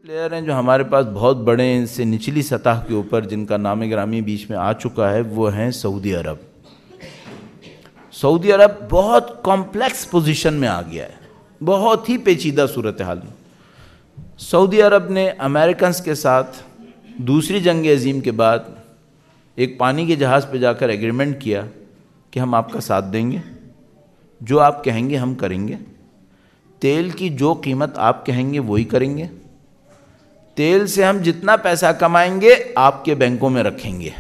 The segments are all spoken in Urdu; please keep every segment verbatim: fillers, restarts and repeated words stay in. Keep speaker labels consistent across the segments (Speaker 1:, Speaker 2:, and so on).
Speaker 1: پلیئر ہیں جو ہمارے پاس بہت بڑے ہیں ان سے نچلی سطح کے اوپر جن کا نام گرامی بیچ میں آ چکا ہے، وہ ہیں سعودی عرب۔ سعودی عرب بہت کمپلیکس پوزیشن میں آ گیا ہے، بہت ہی پیچیدہ صورتحال میں۔ سعودی عرب نے امریکنز کے ساتھ دوسری جنگ عظیم کے بعد ایک پانی کے جہاز پہ جا کر ایگریمنٹ کیا کہ ہم آپ کا ساتھ دیں گے، جو آپ کہیں گے ہم کریں گے، تیل کی جو قیمت آپ کہیں گے وہی کریں گے، تیل سے ہم جتنا پیسہ کمائیں گے آپ کے بینکوں میں رکھیں گے۔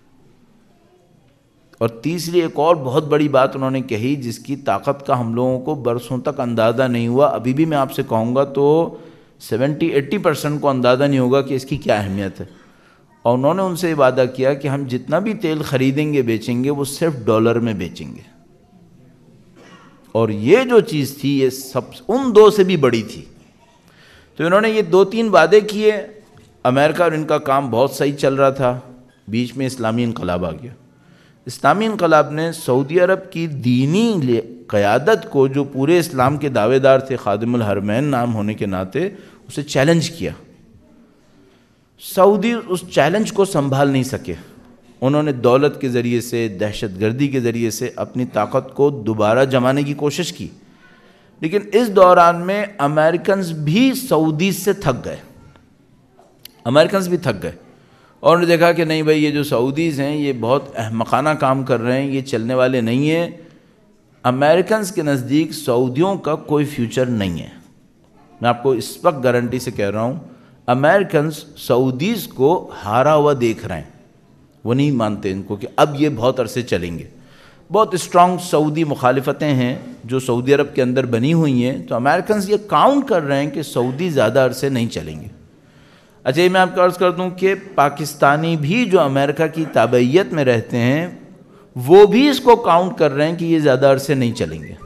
Speaker 1: اور تیسری ایک اور بہت بڑی بات انہوں نے کہی جس کی طاقت کا ہم لوگوں کو برسوں تک اندازہ نہیں ہوا، ابھی بھی میں آپ سے کہوں گا تو سیونٹی ایٹی پرسنٹ کو اندازہ نہیں ہوگا کہ اس کی کیا اہمیت ہے۔ اور انہوں نے ان سے وعدہ کیا کہ ہم جتنا بھی تیل خریدیں گے بیچیں گے وہ صرف ڈالر میں بیچیں گے۔ اور یہ جو چیز تھی یہ سب ان دو سے بھی بڑی تھی۔ تو انہوں نے یہ دو تین وعدے کیے، امریکہ اور ان کا کام بہت صحیح چل رہا تھا، بیچ میں اسلامی انقلاب آ گیا۔ اسلامی انقلاب نے سعودی عرب کی دینی قیادت کو، جو پورے اسلام کے دعوے دار تھے، خادم الحرمین نام ہونے کے ناطے، اسے چیلنج کیا۔ سعودی اس چیلنج کو سنبھال نہیں سکے، انہوں نے دولت کے ذریعے سے، دہشت گردی کے ذریعے سے اپنی طاقت کو دوبارہ جمانے کی کوشش کی، لیکن اس دوران میں امریکنز بھی سعودی سے تھک گئے، امریکنز بھی تھک گئے اور انہوں نے دیکھا کہ نہیں بھائی، یہ جو سعودیز ہیں یہ بہت احمقانہ کام کر رہے ہیں، یہ چلنے والے نہیں ہیں۔ امریکنز کے نزدیک سعودیوں کا کوئی فیوچر نہیں ہے۔ میں آپ کو اس وقت گارنٹی سے کہہ رہا ہوں، امریکنز سعودیز کو ہارا ہوا دیکھ رہے ہیں، وہ نہیں مانتے ان کو کہ اب یہ بہت عرصے چلیں گے۔ بہت اسٹرانگ سعودی مخالفتیں ہیں جو سعودی عرب کے اندر بنی ہوئی ہیں، تو امریکنز یہ کاؤنٹ کر رہے ہیں کہ سعودی زیادہ عرصے نہیں چلیں گے۔ اچھا، یہ میں آپ کو عرض کر دوں کہ پاکستانی بھی جو امریکہ کی تابعیت میں رہتے ہیں وہ بھی اس کو کاؤنٹ کر رہے ہیں کہ یہ زیادہ عرصے نہیں چلیں گے۔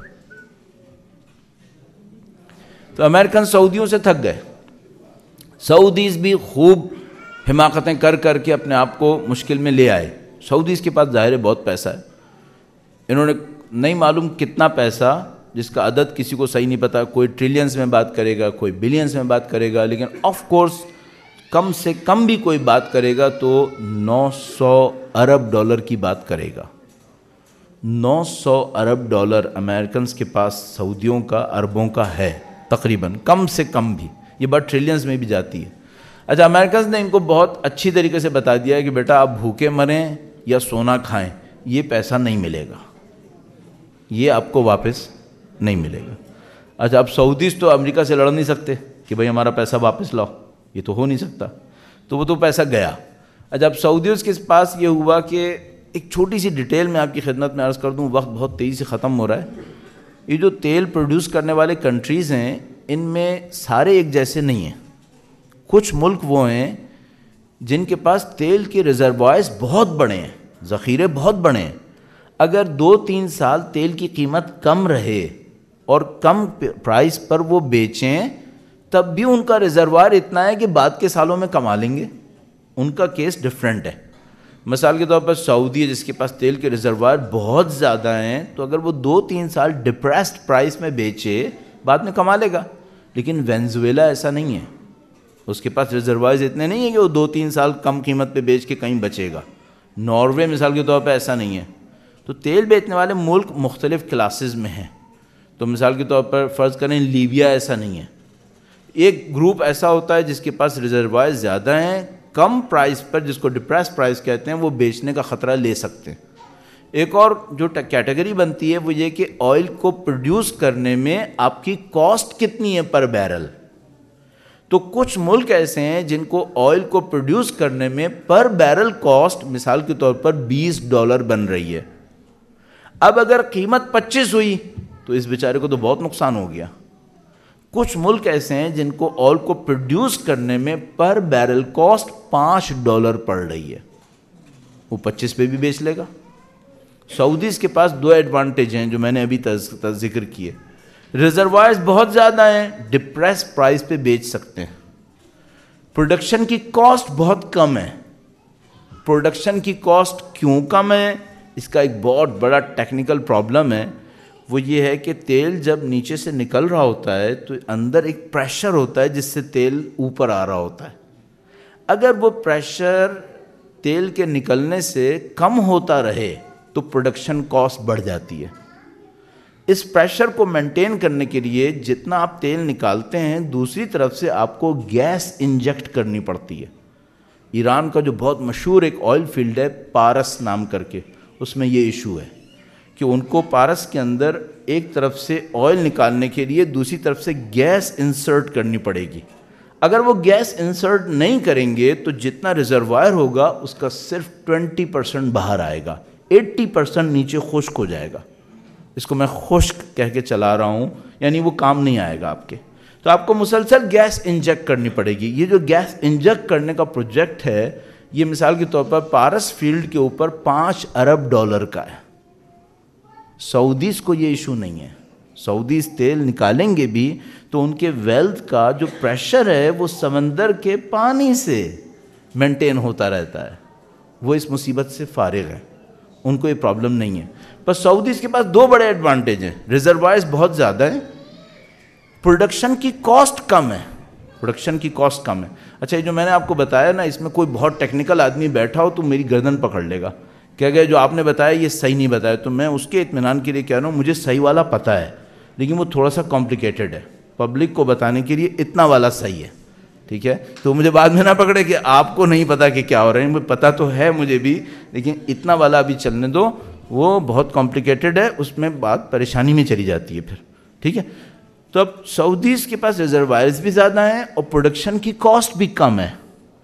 Speaker 1: تو امریکن سعودیوں سے تھک گئے، سعودیز بھی خوب حماقتیں کر کر کے اپنے آپ کو مشکل میں لے آئے۔ سعودیز کے پاس ظاہر ہے بہت پیسہ ہے، انہوں نے نہیں معلوم کتنا پیسہ، جس کا عدد کسی کو صحیح نہیں پتا، کوئی ٹریلینز میں بات کرے گا، کوئی بلینز میں بات کرے گا، لیکن آف کورس کم سے کم بھی کوئی بات کرے گا تو نو سو ارب ڈالر کی بات کرے گا۔ نو سو ارب ڈالر امریکنز کے پاس سعودیوں کا، اربوں کا ہے تقریباً، کم سے کم بھی، یہ بات ٹریلینز میں بھی جاتی ہے۔ اچھا، امریکنز نے ان کو بہت اچھی طریقے سے بتا دیا ہے کہ بیٹا آپ بھوکے مریں یا سونا کھائیں، یہ پیسہ نہیں ملے گا، یہ آپ کو واپس نہیں ملے گا۔ اچھا، اب سعودیز تو امریکہ سے لڑ نہیں سکتے کہ بھئی ہمارا پیسہ واپس لاؤ، یہ تو ہو نہیں سکتا، تو وہ تو پیسہ گیا۔ اچھا، اب سعودیز کے پاس یہ ہوا کہ ایک چھوٹی سی ڈیٹیل میں آپ کی خدمت میں عرض کر دوں، وقت بہت تیزی سے ختم ہو رہا ہے۔ یہ جو تیل پروڈیوس کرنے والے کنٹریز ہیں ان میں سارے ایک جیسے نہیں ہیں، کچھ ملک وہ ہیں جن کے پاس تیل کے ریزروائرز بہت بڑے ہیں، ذخیرے بہت بڑے ہیں، اگر دو تین سال تیل کی قیمت کم رہے اور کم پرائس پر وہ بیچیں تب بھی ان کا ریزروائر اتنا ہے کہ بعد کے سالوں میں کما لیں گے۔ ان کا کیس ڈیفرنٹ ہے۔ مثال کے طور پر سعودی جس کے پاس تیل کے ریزروائر بہت زیادہ ہیں، تو اگر وہ دو تین سال ڈپریسڈ پرائس میں بیچے بعد میں کما لے گا، لیکن وینزویلا ایسا نہیں ہے، اس کے پاس ریزروائرز اتنے نہیں ہیں کہ وہ دو تین سال کم قیمت پہ بیچ کے کہیں بچے گا۔ ناروے مثال کے طور پہ ایسا نہیں ہے۔ تو تیل بیچنے والے ملک مختلف کلاسز میں ہیں، تو مثال کے طور پر فرض کریں لیبیا ایسا نہیں ہے۔ ایک گروپ ایسا ہوتا ہے جس کے پاس ریزروائر زیادہ ہیں، کم پرائس پر، جس کو ڈپریس پرائس کہتے ہیں، وہ بیچنے کا خطرہ لے سکتے ہیں۔ ایک اور جو کیٹیگری بنتی ہے وہ یہ کہ آئل کو پروڈیوس کرنے میں آپ کی کاسٹ کتنی ہے پر بیرل۔ تو کچھ ملک ایسے ہیں جن کو آئل کو پروڈیوس کرنے میں پر بیرل کاسٹ مثال کے طور پر بیس ڈالر بن رہی ہے۔ اب اگر قیمت پچیس ہوئی تو اس بیچارے کو تو بہت نقصان ہو گیا۔ کچھ ملک ایسے ہیں جن کو آئل کو پروڈیوس کرنے میں پر بیرل کاسٹ پانچ ڈالر پڑ رہی ہے، وہ پچیس پہ بھی بیچ لے گا۔ سعودیز کے پاس دو ایڈوانٹیج ہیں جو میں نے ابھی ذکر کیے، ریزروائرز بہت زیادہ ہیں، ڈپریس پرائس پہ بیچ سکتے ہیں، پروڈکشن کی کاسٹ بہت کم ہے۔ پروڈکشن کی کاسٹ کیوں کم ہے؟ اس کا ایک بہت بڑا ٹیکنیکل پرابلم ہے۔ وہ یہ ہے کہ تیل جب نیچے سے نکل رہا ہوتا ہے تو اندر ایک پریشر ہوتا ہے جس سے تیل اوپر آ رہا ہوتا ہے. اگر وہ پریشر تیل کے نکلنے سے کم ہوتا رہے تو پروڈکشن کاسٹ بڑھ جاتی ہے. اس پریشر کو مینٹین کرنے کے لیے جتنا آپ تیل نکالتے ہیں دوسری طرف سے آپ کو گیس انجیکٹ کرنی پڑتی ہے. ایران کا جو بہت مشہور ایک آئل فیلڈ ہے پارس نام کر کے، اس میں یہ ایشو ہے کہ ان کو پارس کے اندر ایک طرف سے آئل نکالنے کے لیے دوسری طرف سے گیس انسرٹ کرنی پڑے گی. اگر وہ گیس انسرٹ نہیں کریں گے تو جتنا ریزروائر ہوگا اس کا صرف ٹوینٹی پرسنٹ باہر آئے گا، ایٹی پرسنٹ نیچے خشک ہو جائے گا. اس کو میں خشک کہہ کے چلا رہا ہوں، یعنی وہ کام نہیں آئے گا آپ کے. تو آپ کو مسلسل گیس انجیکٹ کرنی پڑے گی. یہ جو گیس انجیکٹ کرنے کا پروجیکٹ ہے یہ مثال کے طور پر پارس فیلڈ کے اوپر پانچ ارب ڈالر کا ہے. سعودیز کو یہ ایشو نہیں ہے. سعودیز تیل نکالیں گے بھی تو ان کے ویلتھ کا جو پریشر ہے وہ سمندر کے پانی سے مینٹین ہوتا رہتا ہے. وہ اس مصیبت سے فارغ ہے، ان کو یہ پرابلم نہیں ہے. پر سعودیز کے پاس دو بڑے ایڈوانٹیج ہیں. ریزروائرز بہت زیادہ ہیں، پروڈکشن کی کاسٹ کم ہے. پروڈکشن کی کاسٹ کم ہے. اچھا یہ جو میں نے آپ کو بتایا نا، اس میں کوئی بہت ٹیکنیکل آدمی بیٹھا ہو تو میری گردن پکڑ لے گا کہ اگر جو آپ نے بتایا یہ صحیح نہیں بتایا. تو میں اس کے اطمینان کے لیے کہہ رہا ہوں مجھے صحیح والا پتہ ہے لیکن وہ تھوڑا سا کمپلیکیٹڈ ہے. پبلک کو بتانے کے لیے اتنا والا صحیح ہے، ٹھیک ہے. تو مجھے بعد میں نہ پکڑے کہ آپ کو نہیں پتا کہ کیا ہو رہا ہے. پتہ تو ہے مجھے بھی لیکن اتنا والا ابھی چلنے دو، وہ بہت کمپلیکیٹڈ ہے، اس میں بات پریشانی میں چلی جاتی ہے پھر، ٹھیک ہے. تو اب سعودیز کے پاس ریزروائرز بھی زیادہ ہیں اور پروڈکشن کی کاسٹ بھی کم ہے.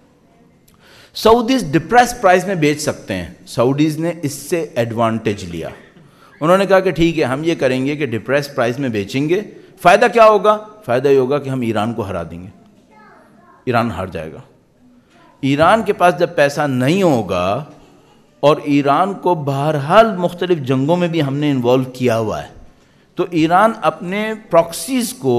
Speaker 1: سعودیز ڈپریس پرائز میں بیچ سکتے ہیں. سعودیز نے اس سے ایڈوانٹیج لیا. انہوں نے کہا کہ ٹھیک ہے ہم یہ کریں گے کہ ڈپریس پرائز میں بیچیں گے. فائدہ کیا ہوگا؟ فائدہ یہ ہوگا کہ ہم ایران کو ہرا دیں گے. ایران ہار جائے گا. ایران کے پاس جب پیسہ نہیں ہوگا، اور ایران کو بہرحال مختلف جنگوں میں بھی ہم نے انوالو کیا ہوا ہے، تو ایران اپنے پراکسیز کو،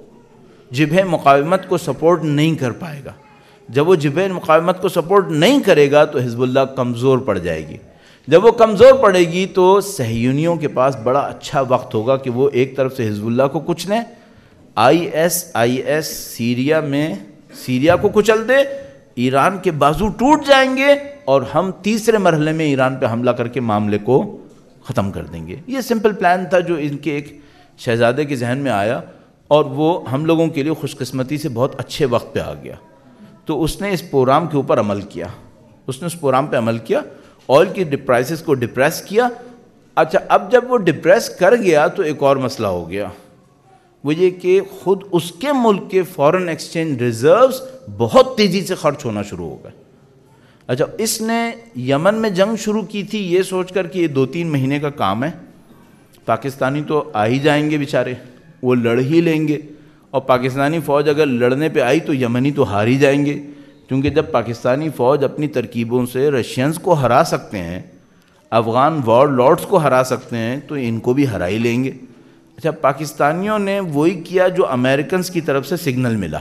Speaker 1: جبہہ مقاومت کو سپورٹ نہیں کر پائے گا. جب وہ جبہہ مقاومت کو سپورٹ نہیں کرے گا تو حزب اللہ کمزور پڑ جائے گی. جب وہ کمزور پڑے گی تو صہیونیوں کے پاس بڑا اچھا وقت ہوگا کہ وہ ایک طرف سے حزب اللہ کو کچھ لیں، I S I S Syria میں سیریا کو کچل دے، ایران کے بازو ٹوٹ جائیں گے اور ہم تیسرے مرحلے میں ایران پہ حملہ کر کے معاملے کو ختم کر دیں گے. یہ سمپل پلان تھا جو ان کے ایک شہزادے کے ذہن میں آیا اور وہ ہم لوگوں کے لیے خوش قسمتی سے بہت اچھے وقت پہ آ گیا. تو اس نے اس پروگرام کے اوپر عمل کیا. اس نے اس پروگرام پہ عمل کیا، آئل کی پرائسز کو ڈپریس کیا. اچھا اب جب وہ ڈپریس کر گیا تو ایک اور مسئلہ ہو گیا، وہ یہ کہ خود اس کے ملک کے فارن ایکسچینج ریزروز بہت تیزی سے خرچ ہونا شروع ہو گئے. اچھا اس نے یمن میں جنگ شروع کی تھی یہ سوچ کر کہ یہ دو تین مہینے کا کام ہے، پاکستانی تو آ ہی جائیں گے بیچارے، وہ لڑ ہی لیں گے، اور پاکستانی فوج اگر لڑنے پہ آئی تو یمنی تو ہار ہی جائیں گے، کیونکہ جب پاکستانی فوج اپنی ترکیبوں سے رشینز کو ہرا سکتے ہیں، افغان وار لارڈز کو ہرا سکتے ہیں، تو ان کو بھی ہرا ہی لیں گے. اچھا پاکستانیوں نے وہی کیا جو امریکنز کی طرف سے سگنل ملا.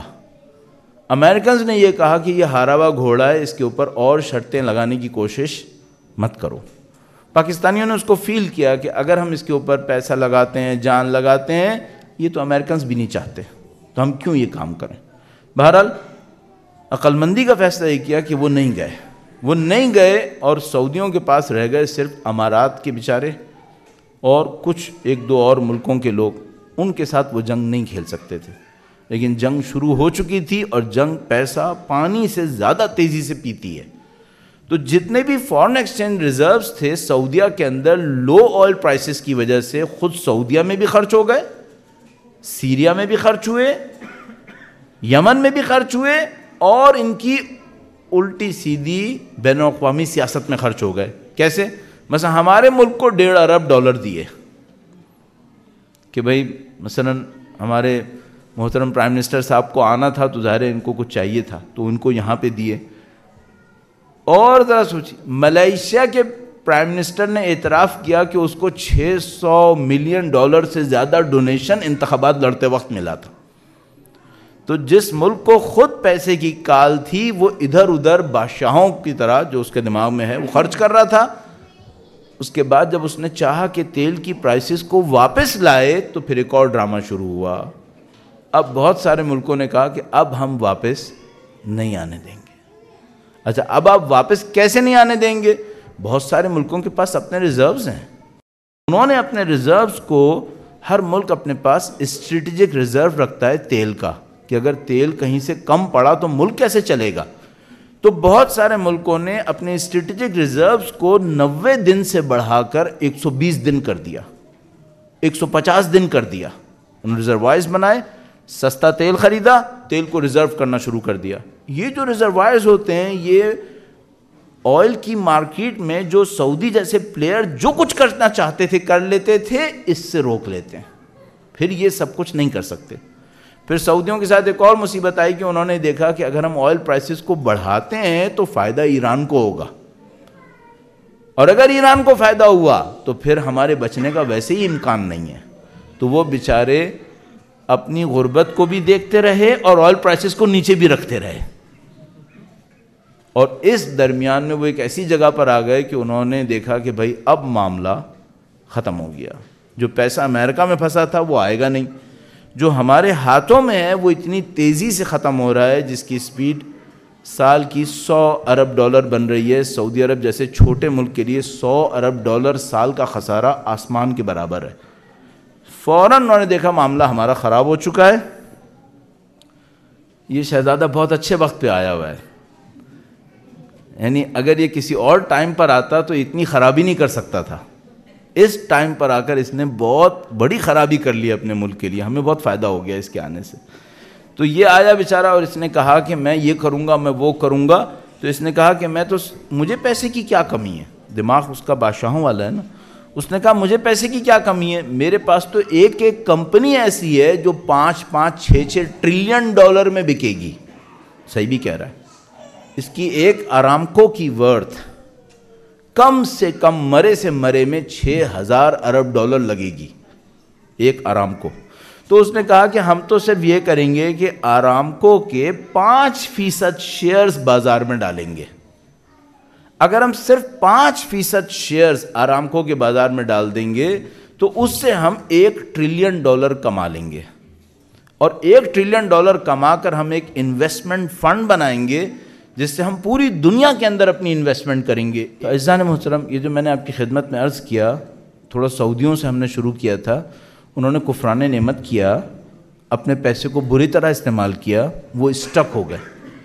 Speaker 1: امریکنز نے یہ کہا کہ یہ ہارا ہوا گھوڑا ہے، اس کے اوپر اور شرطیں لگانے کی کوشش مت کرو. پاکستانیوں نے اس کو فیل کیا کہ اگر ہم اس کے اوپر پیسہ لگاتے ہیں، جان لگاتے ہیں، یہ تو امریکنز بھی نہیں چاہتے، تو ہم کیوں یہ کام کریں. بہرحال عقل مندی کا فیصلہ یہ کیا کہ وہ نہیں گئے وہ نہیں گئے اور سعودیوں کے پاس رہ گئے صرف امارات کے بیچارے اور کچھ ایک دو اور ملکوں کے لوگ. ان کے ساتھ وہ جنگ نہیں کھیل سکتے تھے، لیکن جنگ شروع ہو چکی تھی اور جنگ پیسہ پانی سے زیادہ تیزی سے پیتی ہے. تو جتنے بھی فارن ایکسچینج ریزروز تھے سعودیہ کے اندر لو آئل پرائسز کی وجہ سے خود سعودیہ میں بھی خرچ ہو گئے، سیریا میں بھی خرچ ہوئے، یمن میں بھی خرچ ہوئے، اور ان کی الٹی سیدھی بین الاقوامی سیاست میں خرچ ہو گئے. کیسے؟ مثلا ہمارے ملک کو ڈیڑھ ارب ڈالر دیے کہ بھئی مثلا ہمارے محترم پرائم منسٹر صاحب کو آنا تھا تو ظاہر ہے ان کو کچھ چاہیے تھا تو ان کو یہاں پہ دیے. اور ذرا سوچیے ملیشیا کے پرائم منسٹر نے اعتراف کیا کہ اس کو چھ سو ملین ڈالر سے زیادہ ڈونیشن انتخابات لڑتے وقت ملا تھا. تو جس ملک کو خود پیسے کی کال تھی وہ ادھر ادھر بادشاہوں کی طرح جو اس کے دماغ میں ہے وہ خرچ کر رہا تھا. اس کے بعد جب اس نے چاہا کہ تیل کی پرائسز کو واپس لائے تو پھر ایک اور ڈرامہ شروع ہوا. اب بہت سارے ملکوں نے کہا کہ اب ہم واپس نہیں آنے دیں گے. اچھا اب آپ واپس کیسے نہیں آنے دیں گے؟ بہت سارے ملکوں کے پاس اپنے ریزروز ہیں. انہوں نے اپنے ریزروز کو، ہر ملک اپنے پاس اسٹریٹجک ریزرو رکھتا ہے تیل کا، کہ اگر تیل کہیں سے کم پڑا تو ملک کیسے چلے گا. تو بہت سارے ملکوں نے اپنے اسٹریٹجک ریزروز کو نوے دن سے بڑھا کر ایک سو بیس دن کر دیا، ایک سو پچاس دن کر دیا. انہوں نے ریزروائرز بنائے، سستا تیل خریدا، تیل کو ریزرو کرنا شروع کر دیا. یہ جو ریزروائرز ہوتے ہیں یہ آئل کی مارکیٹ میں جو سعودی جیسے پلیئر جو کچھ کرنا چاہتے تھے کر لیتے تھے، اس سے روک لیتے ہیں. پھر یہ سب کچھ نہیں کر سکتے. پھر سعودیوں کے ساتھ ایک اور مصیبت آئی کہ انہوں نے دیکھا کہ اگر ہم آئل پرائسز کو بڑھاتے ہیں تو فائدہ ایران کو ہوگا، اور اگر ایران کو فائدہ ہوا تو پھر ہمارے بچنے کا ویسے ہی امکان نہیں ہے. تو وہ بیچارے اپنی غربت کو بھی دیکھتے رہے اور آئل پرائسز کو نیچے بھی رکھتے رہے. اور اس درمیان میں وہ ایک ایسی جگہ پر آ گئے کہ انہوں نے دیکھا کہ بھائی اب معاملہ ختم ہو گیا. جو پیسہ امریکہ میں پھنسا تھا وہ آئے گا نہیں، جو ہمارے ہاتھوں میں ہے وہ اتنی تیزی سے ختم ہو رہا ہے جس کی سپیڈ سال کی سو ارب ڈالر بن رہی ہے. سعودی عرب جیسے چھوٹے ملک کے لیے سو ارب ڈالر سال کا خسارہ آسمان کے برابر ہے. فوراً انہوں نے دیکھا معاملہ ہمارا خراب ہو چکا ہے. یہ شہزادہ بہت اچھے وقت پہ آیا ہوا ہے، یعنی اگر یہ کسی اور ٹائم پر آتا تو اتنی خرابی نہیں کر سکتا تھا. اس ٹائم پر آ کر اس نے بہت بڑی خرابی کر لی اپنے ملک کے لیے. ہمیں بہت فائدہ ہو گیا اس کے آنے سے. تو یہ آیا بیچارہ اور اس نے کہا کہ میں یہ کروں گا، میں وہ کروں گا. تو اس نے کہا کہ میں تو مجھے پیسے کی کیا کمی ہے. دماغ اس کا بادشاہوں والا ہے نا. اس نے کہا مجھے پیسے کی کیا کمی ہے، میرے پاس تو ایک ایک کمپنی ایسی ہے جو پانچ پانچ چھ چھ ٹریلین ڈالر میں بکے گی. صحیح بھی کہہ رہا ہے. اس کی ایک آرامکو کی ورتھ کم سے کم مرے سے مرے میں چھ ہزار ارب ڈالر لگے گی ایک آرامکو. تو اس نے کہا کہ ہم تو صرف یہ کریں گے کہ آرامکو کے پانچ فیصد شیئرز بازار میں ڈالیں گے. اگر ہم صرف پانچ فیصد شیئرز آرامکو کے بازار میں ڈال دیں گے تو اس سے ہم ایک ٹریلین ڈالر کما لیں گے، اور ایک ٹریلین ڈالر کما کر ہم ایک انویسٹمنٹ فنڈ بنائیں گے جس سے ہم پوری دنیا کے اندر اپنی انویسٹمنٹ کریں گے. تو عزیزان محترم، یہ جو میں نے آپ کی خدمت میں عرض کیا، تھوڑا سعودیوں سے ہم نے شروع کیا تھا. انہوں نے کفران نعمت کیا، اپنے پیسے کو بری طرح استعمال کیا، وہ اسٹک ہو گئے.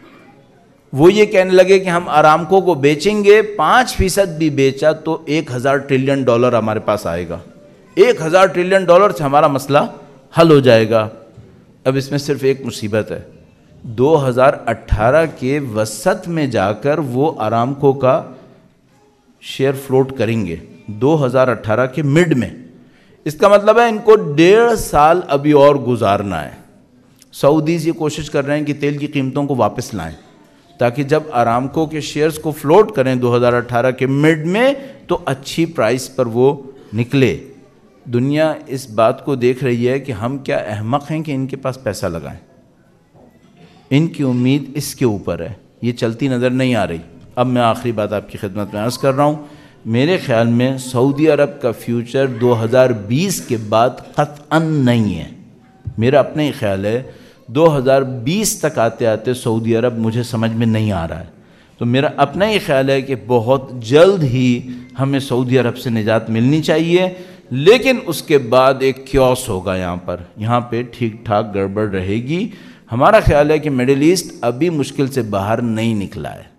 Speaker 1: وہ یہ کہنے لگے کہ ہم آرامکو کو بیچیں گے، پانچ فیصد بھی بیچا تو ایک ہزار ٹریلین ڈالر ہمارے پاس آئے گا، ایک ہزار ٹریلین ڈالر سے ہمارا مسئلہ حل ہو جائے گا. اب اس میں صرف ایک مصیبت ہے، دو ہزار اٹھارہ کے وسط میں جا کر وہ آرامکو کا شیئر فلوٹ کریں گے، دو ہزار اٹھارہ کے مڈ میں. اس کا مطلب ہے ان کو ڈیڑھ سال ابھی اور گزارنا ہے. سعودیز یہ کوشش کر رہے ہیں کہ تیل کی قیمتوں کو واپس لائیں تاکہ جب آرامکو کے شیئرز کو فلوٹ کریں دو ہزار اٹھارہ کے مڈ میں تو اچھی پرائس پر وہ نکلے. دنیا اس بات کو دیکھ رہی ہے کہ ہم کیا احمق ہیں کہ ان کے پاس پیسہ لگائیں. ان کی امید اس کے اوپر ہے، یہ چلتی نظر نہیں آ رہی. اب میں آخری بات آپ کی خدمت میں عرض کر رہا ہوں. میرے خیال میں سعودی عرب کا فیوچر دو ہزار بیس کے بعد قطعاً نہیں ہے. میرا اپنا ہی خیال ہے دو ہزار بیس تک آتے آتے سعودی عرب مجھے سمجھ میں نہیں آ رہا ہے. تو میرا اپنا ہی خیال ہے کہ بہت جلد ہی ہمیں سعودی عرب سے نجات ملنی چاہیے، لیکن اس کے بعد ایک کیوس ہوگا یہاں پر، یہاں پہ ٹھیک ٹھاک گڑبڑ رہے گی. ہمارا خیال ہے کہ مڈل ایسٹ ابھی مشکل سے باہر نہیں نکلا ہے.